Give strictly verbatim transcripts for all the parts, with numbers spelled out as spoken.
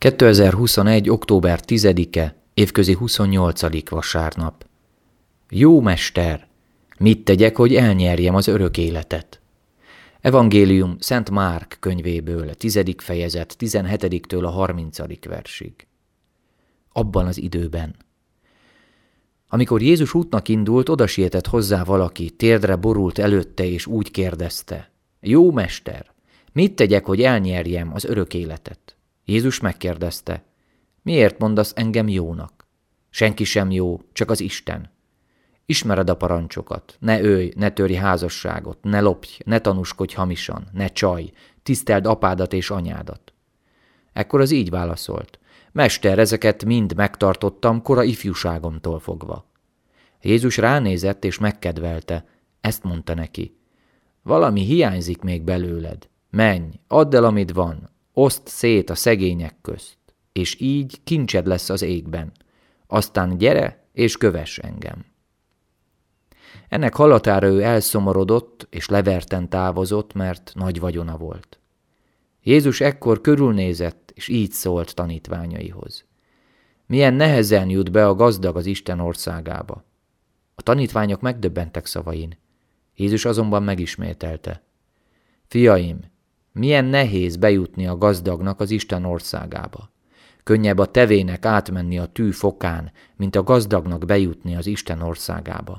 kétezer-huszonegy. október tizedike, évközi huszonnyolcadik vasárnap. Jó mester, mit tegyek, hogy elnyerjem az örök életet? Evangélium Szent Márk könyvéből, tizedik fejezet, tizenhetediktől a harmincadik versig. Abban az időben. Amikor Jézus útnak indult, odasietett hozzá valaki, térdre borult előtte, és úgy kérdezte: Jó mester, mit tegyek, hogy elnyerjem az örök életet? Jézus megkérdezte: Miért mondasz engem jónak? Senki sem jó, csak az Isten. Ismered a parancsokat: ne ölj, ne törj házasságot, ne lopj, ne tanúskodj hamisan, ne csalj, tiszteld apádat és anyádat. Ekkor az így válaszolt: Mester, ezeket mind megtartottam kora ifjúságomtól fogva. Jézus ránézett és megkedvelte, ezt mondta neki: Valami hiányzik még belőled. Menj, add el, amit van, oszd szét a szegények közt, és így kincsed lesz az égben. Aztán gyere, és kövess engem. Ennek hallatára ő elszomorodott, és leverten távozott, mert nagy vagyona volt. Jézus ekkor körülnézett, és így szólt tanítványaihoz: Milyen nehezen jut be a gazdag az Isten országába. A tanítványok megdöbbentek szavain. Jézus azonban megismételte: Fiaim, milyen nehéz bejutni a gazdagnak az Isten országába. Könnyebb a tevének átmenni a tű fokán, mint a gazdagnak bejutni az Isten országába.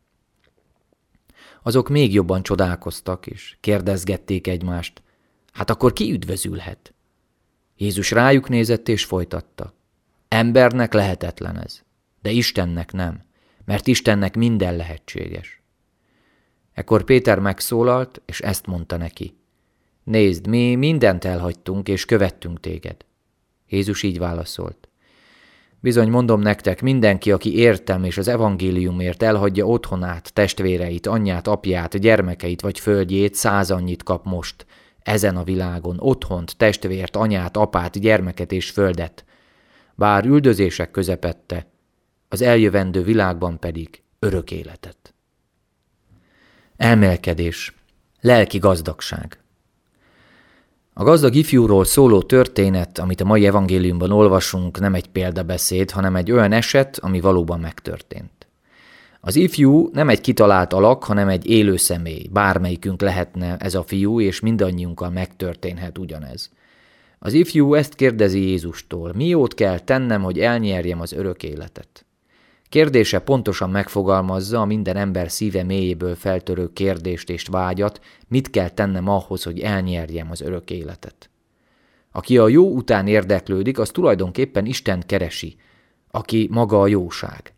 Azok még jobban csodálkoztak, és kérdezgették egymást: Hát akkor ki üdvözülhet? Jézus rájuk nézett, és folytatta: Embernek lehetetlen ez, de Istennek nem, mert Istennek minden lehetséges. Ekkor Péter megszólalt, és ezt mondta neki: Nézd, mi mindent elhagytunk, és követtünk téged. Jézus így válaszolt: Bizony mondom nektek, mindenki, aki értem és az evangéliumért elhagyja otthonát, testvéreit, anyját, apját, gyermekeit vagy földjét, százannyit kap most, ezen a világon, otthont, testvért, anyát, apát, gyermeket és földet, bár üldözések közepette, az eljövendő világban pedig örök életet. Elmélkedés, lelki gazdagság. A gazdag ifjúról szóló történet, amit a mai evangéliumban olvasunk, nem egy példabeszéd, hanem egy olyan eset, ami valóban megtörtént. Az ifjú nem egy kitalált alak, hanem egy élő személy. Bármelyikünk lehetne ez a fiú, és mindannyiunkkal megtörténhet ugyanez. Az ifjú ezt kérdezi Jézustól: Mi jót kell tennem, hogy elnyerjem az örök életet? Kérdése pontosan megfogalmazza a minden ember szíve mélyéből feltörő kérdést és vágyat: mit kell tennem ahhoz, hogy elnyerjem az örök életet? Aki a jó után érdeklődik, az tulajdonképpen Istent keresi, aki maga a jóság.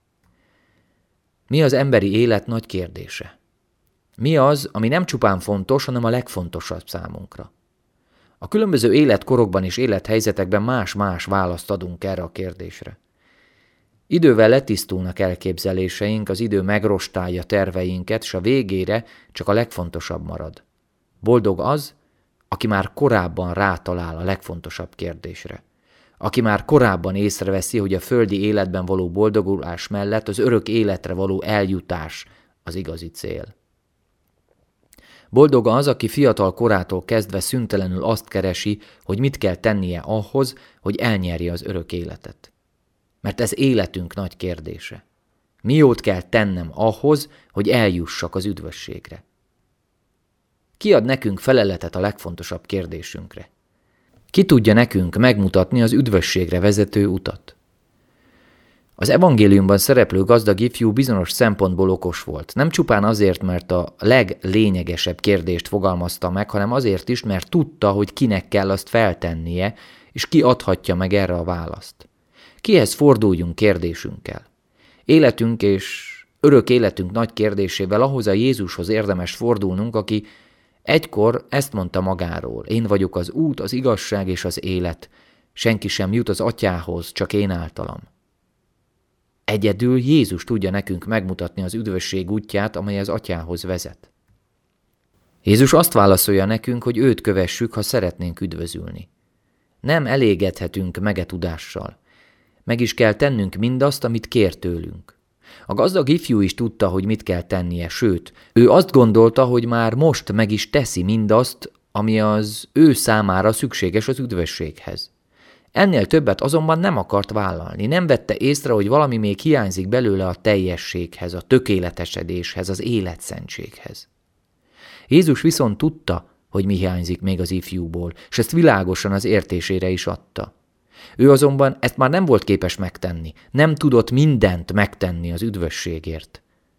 Mi az emberi élet nagy kérdése? Mi az, ami nem csupán fontos, hanem a legfontosabb számunkra? A különböző életkorokban és élethelyzetekben más-más választ adunk erre a kérdésre. Idővel letisztulnak elképzeléseink, az idő megrostálja terveinket, és a végére csak a legfontosabb marad. Boldog az, aki már korábban rátalál a legfontosabb kérdésre. Aki már korábban észreveszi, hogy a földi életben való boldogulás mellett az örök életre való eljutás az igazi cél. Boldog az, aki fiatal korától kezdve szüntelenül azt keresi, hogy mit kell tennie ahhoz, hogy elnyerje az örök életet. Mert ez életünk nagy kérdése. Mi jót kell tennem ahhoz, hogy eljussak az üdvösségre? Ki ad nekünk feleletet a legfontosabb kérdésünkre? Ki tudja nekünk megmutatni az üdvösségre vezető utat? Az evangéliumban szereplő gazdag ifjú bizonyos szempontból okos volt. Nem csupán azért, mert a leglényegesebb kérdést fogalmazta meg, hanem azért is, mert tudta, hogy kinek kell azt feltennie, és ki adhatja meg erre a választ. Kihez forduljunk kérdésünkkel? Életünk és örök életünk nagy kérdésével ahhoz a Jézushoz érdemes fordulnunk, aki egykor ezt mondta magáról: Én vagyok az út, az igazság és az élet. Senki sem jut az Atyához, csak én általam. Egyedül Jézus tudja nekünk megmutatni az üdvösség útját, amely az Atyához vezet. Jézus azt válaszolja nekünk, hogy őt kövessük, ha szeretnénk üdvözülni. Nem elégedhetünk megetudással. Meg is kell tennünk mindazt, amit kér tőlünk. A gazdag ifjú is tudta, hogy mit kell tennie, sőt, ő azt gondolta, hogy már most meg is teszi mindazt, ami az ő számára szükséges az üdvösséghez. Ennél többet azonban nem akart vállalni, nem vette észre, hogy valami még hiányzik belőle a teljességhez, a tökéletesedéshez, az életszentséghez. Jézus viszont tudta, hogy mi hiányzik még az ifjúból, és ezt világosan az értésére is adta. Ő azonban ezt már nem volt képes megtenni, nem tudott mindent megtenni az üdvösségért.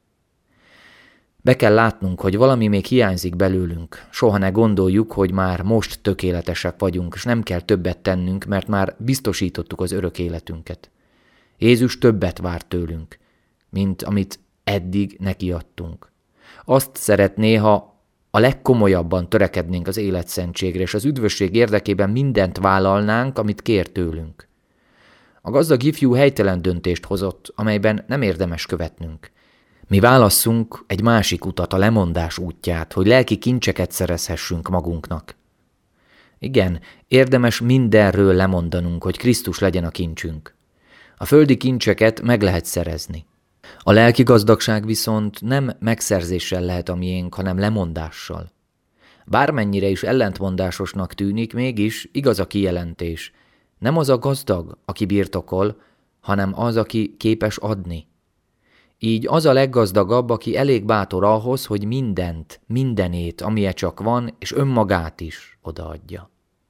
Be kell látnunk, hogy valami még hiányzik belőlünk. Soha ne gondoljuk, hogy már most tökéletesek vagyunk, és nem kell többet tennünk, mert már biztosítottuk az örök életünket. Jézus többet vár tőlünk, mint amit eddig neki adtunk. Azt szeretné, ha a legkomolyabban törekednénk az életszentségre, és az üdvösség érdekében mindent vállalnánk, amit kér tőlünk. A gazdag ifjú helytelen döntést hozott, amelyben nem érdemes követnünk. Mi válasszunk egy másik utat, a lemondás útját, hogy lelki kincseket szerezhessünk magunknak. Igen, érdemes mindenről lemondanunk, hogy Krisztus legyen a kincsünk. A földi kincseket meg lehet szerezni. A lelki gazdagság viszont nem megszerzéssel lehet a miénk, hanem lemondással. Bármennyire is ellentmondásosnak tűnik, mégis igaz a kijelentés. Nem az a gazdag, aki birtokol, hanem az, aki képes adni. Így az a leggazdagabb, aki elég bátor ahhoz, hogy mindent, mindenét, amilyen csak van, és önmagát is odaadja.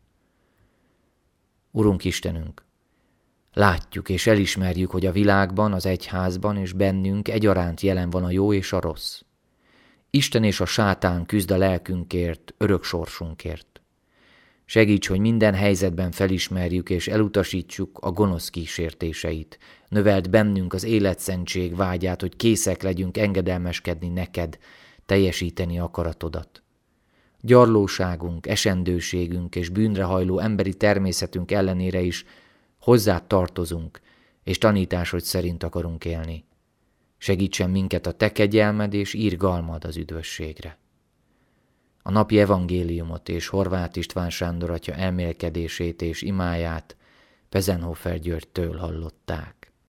Urunk Istenünk, látjuk és elismerjük, hogy a világban, az egyházban és bennünk egyaránt jelen van a jó és a rossz. Isten és a sátán küzd a lelkünkért, örök sorsunkért. Segíts, hogy minden helyzetben felismerjük és elutasítsuk a gonosz kísértéseit. Növeld bennünk az életszentség vágyát, hogy készek legyünk engedelmeskedni neked, teljesíteni akaratodat. Gyarlóságunk, esendőségünk és bűnrehajló emberi természetünk ellenére is hozzád tartozunk, és tanításod szerint akarunk élni. Segítsen minket a te kegyelmed és irgalmad az üdvösségre. A napi evangéliumot és Horváth István Sándor atya elmélkedését és imáját Pezenhofer Györgytől hallották.